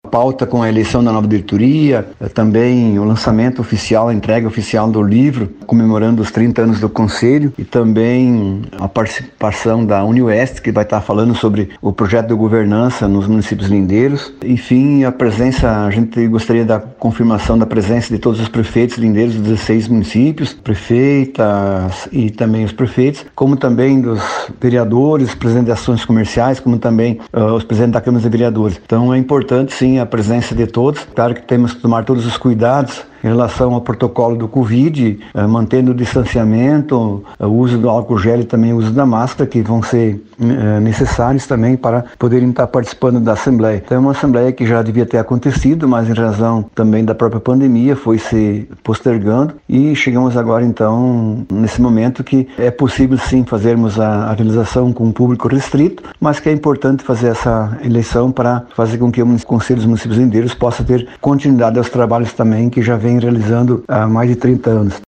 pauta com a eleição da nova diretoria, também o lançamento oficial, a entrega oficial do livro, comemorando os 30 anos do Conselho, e também a participação da UniOeste, que vai estar falando sobre o projeto de governança nos municípios lindeiros. Enfim, a gente gostaria da confirmação da presença de todos os prefeitos lindeiros dos 16 municípios, prefeitas e também os prefeitos, como também dos vereadores, presidentes de ações comerciais, como também os presidentes da Câmara de Vereadores. Então é importante sim a presença de todos. Claro que temos que tomar todos os cuidados em relação ao protocolo do Covid, mantendo o distanciamento, o uso do álcool gel e também o uso da máscara, que vão ser necessários também para poderem estar participando da Assembleia. Então é uma Assembleia que já devia ter acontecido, mas em razão também da própria pandemia foi se postergando, e chegamos agora então nesse momento que é possível sim fazermos a realização com um público restrito, mas que é importante fazer essa eleição para fazer com que o Conselho dos Municípios Lindeiros possa ter continuidade aos trabalhos também que já vem realizando há mais de 30 anos.